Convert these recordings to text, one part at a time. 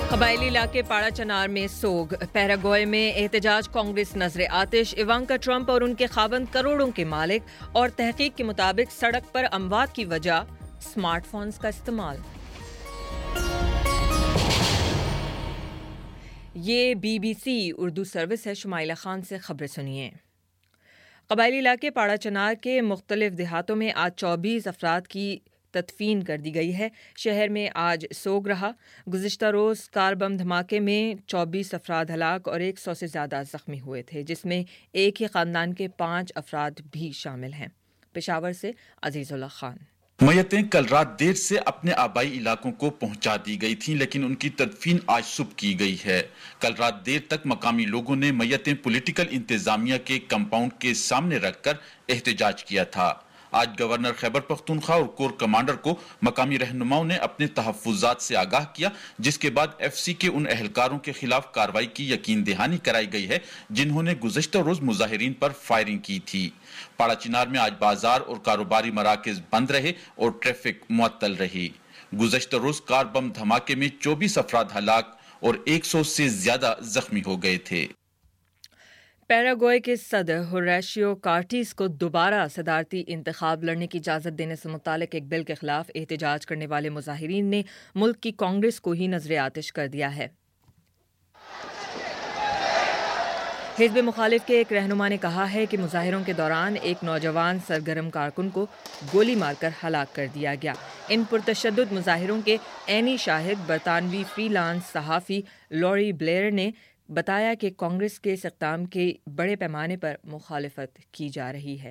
قبائلی علاقے پاڑا چنار میں سوگ، پیراگوئے میں احتجاج، کانگریس نظر آتش، ایوانکا ٹرمپ اور ان کے خاوند کروڑوں کے مالک، اور تحقیق کے مطابق سڑک پر اموات کی وجہ سمارٹ فونز کا استعمال۔ یہ BBC اردو سروس ہے۔ شمائلہ خان سے خبریں سنیے۔ قبائلی علاقے پاڑا چنار کے مختلف دیہاتوں میں آج 24 افراد کی تدفین کر دی گئی ہے۔ شہر میں آج سوگ رہا۔ گزشتہ روز کار بم دھماکے میں 24 افراد ہلاک اور 100 سے زیادہ زخمی ہوئے تھے، جس میں ایک ہی خاندان کے 5 افراد بھی شامل ہیں۔ پشاور سے عزیز اللہ خان۔ میتیں کل رات دیر سے اپنے آبائی علاقوں کو پہنچا دی گئی تھیں، لیکن ان کی تدفین آج صبح کی گئی ہے۔ کل رات دیر تک مقامی لوگوں نے میتیں پولیٹیکل انتظامیہ کے کمپاؤنڈ کے سامنے رکھ کر احتجاج کیا تھا۔ آج گورنر خیبر پختونخوا اور کور کمانڈر کو مقامی رہنماؤں نے اپنے تحفظات سے آگاہ کیا، جس کے بعد FCC کے ان اہلکاروں کے خلاف کارروائی کی یقین دہانی کرائی گئی ہے جنہوں نے گزشتہ روز مظاہرین پر فائرنگ کی تھی۔ پاڑا چنار میں آج بازار اور کاروباری مراکز بند رہے اور ٹریفک معطل رہی۔ گزشتہ روز کار بم دھماکے میں 24 افراد ہلاک اور 100 سے زیادہ زخمی ہو گئے تھے۔ پیراگوئے کے صدر ہوریشیو کارٹیز کو دوبارہ صدارتی انتخاب لڑنے کی اجازت دینے سے متعلق ایک بل کے خلاف احتجاج کرنے والے مظاہرین نے ملک کی کانگریس کو ہی نذر آتش کر دیا ہے۔ حزب مخالف کے ایک رہنما نے کہا ہے کہ مظاہروں کے دوران ایک نوجوان سرگرم کارکن کو گولی مار کر ہلاک کر دیا گیا۔ ان پرتشدد مظاہروں کے عینی شاہد برطانوی فری لانس صحافی لوری بلیئر نے بتایا کہ کانگریس کے اس اقدام کی بڑے پیمانے پر مخالفت کی جا رہی ہے۔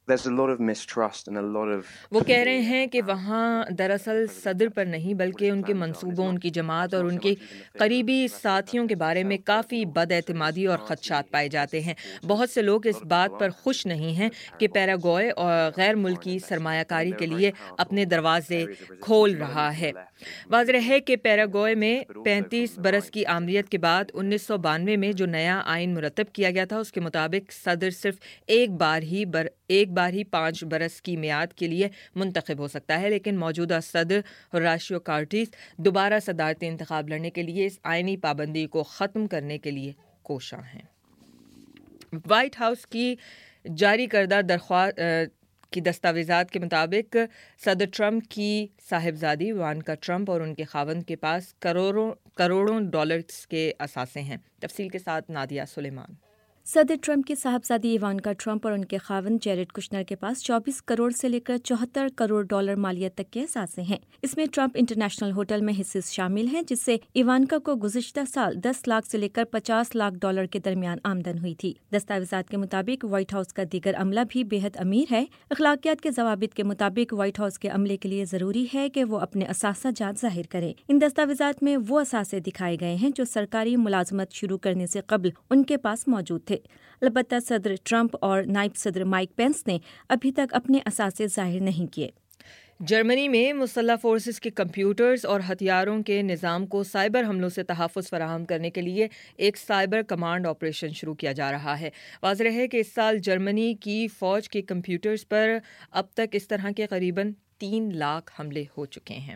وہ کہہ رہے ہیں کہ وہاں دراصل صدر پر نہیں بلکہ ان کے منصوبوں، ان کی جماعت اور ان کے قریبی ساتھیوں کے بارے میں کافی بد اعتمادی اور خدشات پائے جاتے ہیں۔ بہت سے لوگ اس بات پر خوش نہیں ہیں کہ پیراگوئے اور غیر ملکی سرمایہ کاری کے لیے اپنے دروازے کھول رہا ہے۔ واضح ہے کہ پیراگوئے میں 35 برس کی آمریت کے بعد 1992 میں جو نیا آئین مرتب کیا گیا تھا، اس کے مطابق صدر صرف ایک بار ہی 5 برس کی میعاد کے لیے منتخب ہو سکتا ہے، لیکن موجودہ صدر ہوریشیو کارٹیز دوبارہ صدارتی انتخاب لڑنے کے لیے اس آئینی پابندی کو ختم کرنے کے لیے کوشاں ہیں۔ وائٹ ہاؤس کی جاری کردہ کی دستاویزات کے مطابق صدر ٹرمپ کی صاحبزادی ایوانکا ٹرمپ اور ان کے خاوند کے پاس کروڑوں ڈالرز کے اثاثے ہیں۔ تفصیل کے ساتھ نادیہ سلیمان۔ صدر ٹرمپ کی صاحبزادی ایوانکا ٹرمپ اور ان کے خاوند جیریڈ کشنر کے پاس 24 کروڑ سے لے کر 74 کروڑ ڈالر مالیت تک کے اثاثے ہیں۔ اس میں ٹرمپ انٹرنیشنل ہوٹل میں حصے شامل ہیں، جس سے ایوانکا کو گزشتہ سال 10 لاکھ سے لے کر 50 لاکھ ڈالر کے درمیان آمدن ہوئی تھی۔ دستاویزات کے مطابق وائٹ ہاؤس کا دیگر عملہ بھی بے حد امیر ہے۔ اخلاقیات کے ضوابط کے مطابق وائٹ ہاؤس کے عملے کے لیے ضروری ہے کہ وہ اپنے اثاثہ جات ظاہر کریں۔ ان دستاویزات میں وہ اثاثے دکھائے گئے ہیں جو سرکاری ملازمت شروع کرنے سے قبل ان کے پاس موجود تھے۔ البتہ صدر ٹرمپ اور نائب صدر مائک پینس نے ابھی تک اپنے اثاثے ظاہر نہیں کیے۔ جرمنی میں مسلح فورسز کے کمپیوٹرز اور ہتھیاروں کے نظام کو سائبر حملوں سے تحفظ فراہم کرنے کے لیے ایک سائبر کمانڈ آپریشن شروع کیا جا رہا ہے۔ واضح ہے کہ اس سال جرمنی کی فوج کے کمپیوٹرز پر اب تک اس طرح کے قریباً 3 لاکھ حملے ہو چکے ہیں۔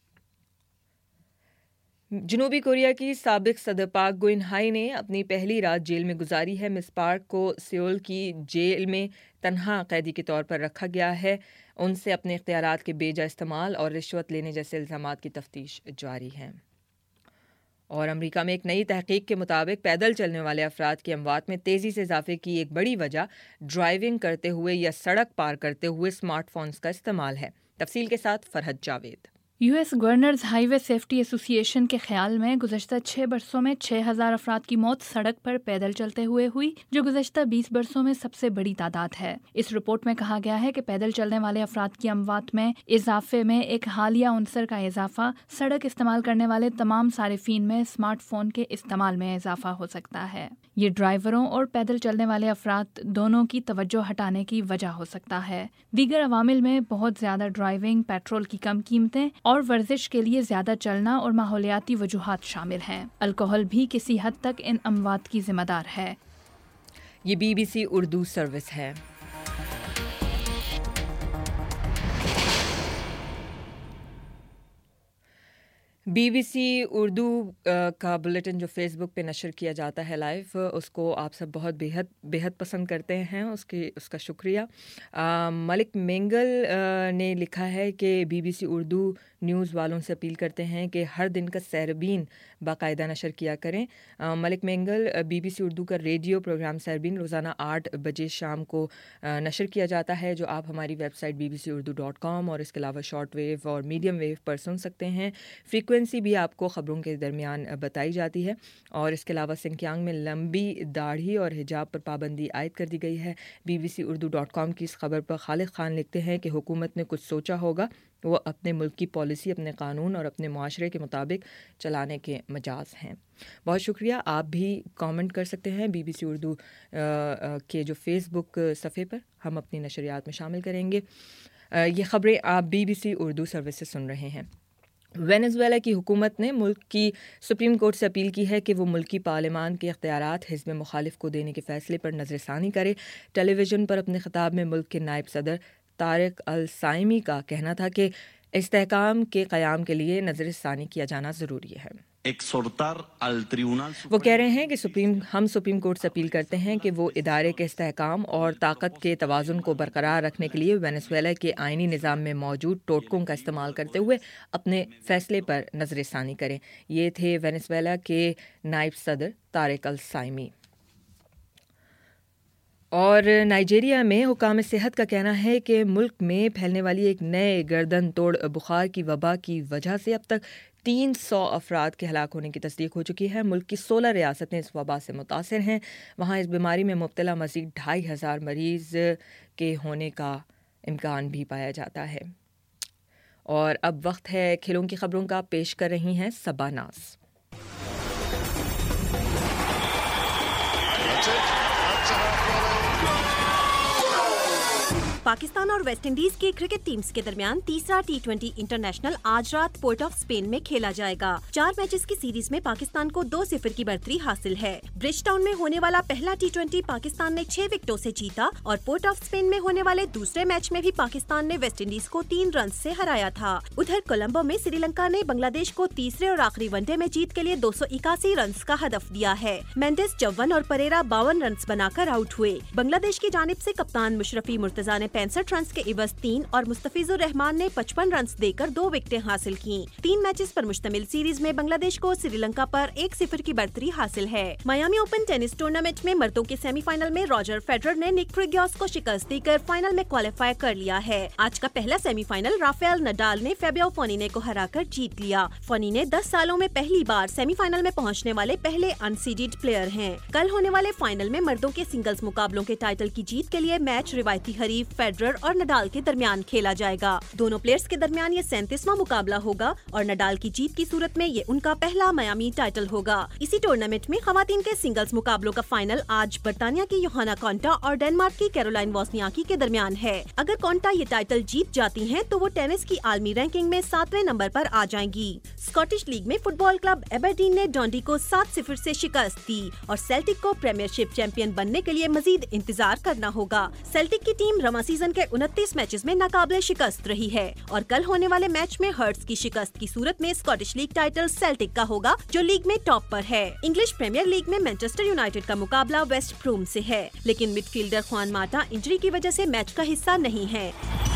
جنوبی کوریا کی سابق صدر پارک گوئن ہائی نے اپنی پہلی رات جیل میں گزاری ہے۔ مس پارک کو سیول کی جیل میں تنہا قیدی کے طور پر رکھا گیا ہے۔ ان سے اپنے اختیارات کے بے جا استعمال اور رشوت لینے جیسے الزامات کی تفتیش جاری ہے۔ اور امریکہ میں ایک نئی تحقیق کے مطابق پیدل چلنے والے افراد کی اموات میں تیزی سے اضافے کی ایک بڑی وجہ ڈرائیونگ کرتے ہوئے یا سڑک پار کرتے ہوئے اسمارٹ فونز کا استعمال ہے۔ تفصیل کے ساتھ Farhat Javed. US governors highway safety association کے خیال میں گزشتہ 6 برسوں میں 6000 افراد کی موت سڑک پر پیدل چلتے ہوئے ہوئی، جو گزشتہ 20 برسوں میں سب سے بڑی تعداد ہے۔ اس رپورٹ میں کہا گیا ہے کہ پیدل چلنے والے افراد کی اموات میں اضافے میں ایک حالیہ عنصر کا اضافہ سڑک استعمال کرنے والے تمام صارفین میں اسمارٹ فون کے استعمال میں اضافہ ہو سکتا ہے۔ یہ ڈرائیوروں اور پیدل چلنے والے افراد دونوں کی توجہ ہٹانے کی وجہ ہو سکتا ہے۔ دیگر عوامل میں بہت زیادہ ڈرائیونگ، پیٹرول کی کم قیمتیں اور ورزش کے لیے زیادہ چلنا اور ماحولیاتی وجوہات شامل ہیں۔ الکوہل بھی کسی حد تک ان اموات کی ذمہ دار ہے۔ یہ BBC اردو سروس ہے۔ BBC اردو کا بلیٹن جو فیس بک پہ نشر کیا جاتا ہے لائیو، اس کو آپ سب بہت بےحد پسند کرتے ہیں، اس کا شکریہ۔ ملک مینگل نے لکھا ہے کہ BBC اردو نیوز والوں سے اپیل کرتے ہیں کہ ہر دن کا سیربین باقاعدہ نشر کیا کریں۔ ملک مینگل BBC اردو کا ریڈیو پروگرام سیربین روزانہ 8 بجے شام کو نشر کیا جاتا ہے، جو آپ ہماری ویب سائٹ bbcurdu.com اور اس کے علاوہ شارٹ ویو اور میڈیم ویو پر سن سکتے ہیں۔ فریکوینسی بھی آپ کو خبروں کے درمیان بتائی جاتی ہے، اور اس کے علاوہ سنکیانگ میں لمبی داڑھی اور حجاب پر پابندی عائد کر دی گئی ہے۔ bbcurdu.com کی اس خبر پر خالد خان لکھتے ہیں کہ حکومت نے کچھ سوچا ہوگا، وہ اپنے ملک کی پالیسی اپنے قانون اور اپنے معاشرے کے مطابق چلانے کے مجاز ہیں۔ بہت شکریہ۔ آپ بھی کامنٹ کر سکتے ہیں BBC اردو کے جو فیس بک صفحے پر، ہم اپنی نشریات میں شامل کریں گے۔ یہ خبریں آپ BBC اردو سروس سے سن رہے ہیں۔ وینزویلا کی حکومت نے ملک کی سپریم کورٹ سے اپیل کی ہے کہ وہ ملکی پارلیمان کے اختیارات حزب مخالف کو دینے کے فیصلے پر نظر ثانی کرے۔ ٹیلی ویژن پر اپنے خطاب میں ملک کے نائب صدر طارق السائمی کا کہنا تھا کہ استحکام کے قیام کے لیے نظر ثانی کیا جانا ضروری ہے۔ وہ کہہ رہے ہیں کہ ہم سپریم کورٹ سے اپیل کرتے ہیں کہ وہ ادارے کے استحکام اور طاقت کے توازن کو برقرار رکھنے کے لیے وینزویلا کے آئینی نظام میں موجود ٹوٹکوں کا استعمال کرتے ہوئے اپنے فیصلے پر نظر ثانی کریں۔ یہ تھے وینزویلا کے نائب صدر طارق السائمی۔ اور نائجیریا میں حکام صحت کا کہنا ہے کہ ملک میں پھیلنے والی ایک نئے گردن توڑ بخار کی وبا کی وجہ سے اب تک 300 افراد کے ہلاک ہونے کی تصدیق ہو چکی ہے۔ ملک کی 16 ریاستیں اس وبا سے متاثر ہیں۔ وہاں اس بیماری میں مبتلا مزید 2500 مریض کے ہونے کا امکان بھی پایا جاتا ہے۔ اور اب وقت ہے کھیلوں کی خبروں کا، پیش کر رہی ہیں صبا ناز۔ پاکستان اور ویسٹ انڈیز کی کرکٹ ٹیمز کے درمیان تیسرا T20 انٹرنیشنل آج رات پورٹ آف اسپین میں کھیلا جائے گا۔ 4 میچز کی سیریز میں پاکستان کو 2-0 کی برتری حاصل ہے۔ برج ٹاؤن میں ہونے والا پہلا T20 پاکستان نے 6 وکٹوں سے جیتا، اور پورٹ آف اسپین میں ہونے والے دوسرے میچ میں بھی پاکستان نے ویسٹ انڈیز کو 3 رنز سے ہرایا تھا۔ ادھر کولمبو میں سری لنکا نے بنگلہ دیش کو تیسرے اور آخری ون ڈے میں جیت کے لیے 281 رنز کا ہدف دیا ہے۔ مینڈس 54 اور پریرا 52 رنز بنا کر آؤٹ ہوئے۔ بنگلہ دیش کی جانب سے کپتان مشرفی مرتضیٰ نے 65 رنز کے عوض 3 اور مستفیض الرحمان نے 55 رنز دے کر 2 وکٹیں حاصل کیں۔ 3 میچز پر مشتمل سیریز میں بنگلہ دیش کو سری لنکا پر 1-0 کی برتری حاصل ہے۔ میامی اوپن ٹینس ٹورنامنٹ میں مردوں کے سیمی فائنل میں راجر فیڈرر نے نک کریگیوس کو شکست دے کر فائنل میں کوالیفائی کر لیا ہے۔ آج کا پہلا سیمی فائنل رافیل نڈال نے فیبیو فونینے کو ہرا کر جیت لیا۔ فونینے 10 سالوں میں پہلی بار سیمی فائنل میں پہنچنے والے پہلے انسیڈڈ پلیئر ہیں۔ کل ہونے والے فائنل میں مردوں کے سنگلز مقابلوں کے ٹائٹل کی جیت کے لیے میچ روایتی حریف فیڈرر اور نڈال کے درمیان کھیلا جائے گا۔ دونوں پلیئرز کے درمیان یہ 37واں مقابلہ ہوگا، اور نڈال کی جیت کی صورت میں یہ ان کا پہلا میامی ٹائٹل ہوگا۔ اسی ٹورنامنٹ میں خواتین کے سنگلز مقابلوں کا فائنل آج برطانیہ کی یوہانا کونٹا اور ڈنمارک کی کیرولائن ووزنیاکی کے درمیان ہے۔ اگر کونٹا یہ ٹائٹل جیت جاتی ہیں تو وہ ٹینس کی عالمی رینکنگ میں 7ویں نمبر پر آ جائیں گی۔ اسکاٹش لیگ میں فٹ بال کلب ایبرڈین نے ڈونڈی کو 7-0 سے شکست دی، اور سیلٹک کو پریمیئر شپ چیمپئن بننے کے لیے مزید انتظار کرنا ہوگا۔ سیلٹک کی ٹیم رواں سیزن کے 29 میچز میں ناقابل شکست رہی ہے، اور کل ہونے والے میچ میں ہرٹس کی شکست کی صورت میں اسکاٹش لیگ ٹائٹل سیلٹک کا ہوگا، جو لیگ میں ٹاپ پر ہے۔ انگلش پریمیئر لیگ میں مانچسٹر یونائیٹڈ کا مقابلہ ویسٹ بروم سے ہے، لیکن مڈ فیلڈر خوان ماٹا انجری کی وجہ سے میچ کا حصہ نہیں ہے۔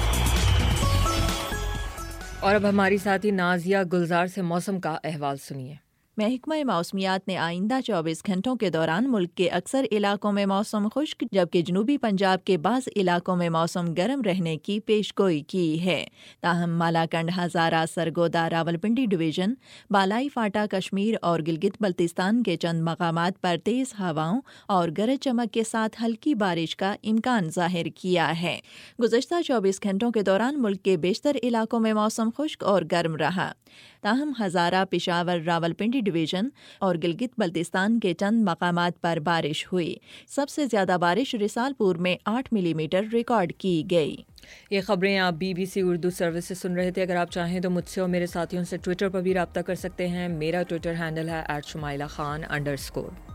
اور اب ہماری ساتھی نازیہ گلزار سے موسم کا احوال سنیے۔ محکمہ موسمیات نے آئندہ 24 گھنٹوں کے دوران ملک کے اکثر علاقوں میں موسم خشک جبکہ جنوبی پنجاب کے بعض علاقوں میں موسم گرم رہنے کی پیش گوئی کی ہے۔ تاہم مالاکنڈ، ہزارہ، سرگودا، راولپنڈی ڈویژن، بالائی فاٹا، کشمیر اور گلگت بلتستان کے چند مقامات پر تیز ہواؤں اور گرج چمک کے ساتھ ہلکی بارش کا امکان ظاہر کیا ہے۔ گزشتہ 24 گھنٹوں کے دوران ملک کے بیشتر علاقوں میں موسم خشک اور گرم رہا۔ تاہم ہزارہ، پشاور، راولپنڈی ڈویژن اور گلگت بلتستان کے چند مقامات پر بارش ہوئی۔ سب سے زیادہ بارش رسال پور میں 8 ملی میٹر ریکارڈ کی گئی۔ یہ خبریں آپ BBC اردو سروس سے سن رہے تھے۔ اگر آپ چاہیں تو مجھ سے اور میرے ساتھیوں سے ٹویٹر پر بھی رابطہ کر سکتے ہیں۔ میرا ٹویٹر ہینڈل ہے @شمائلہ خان_۔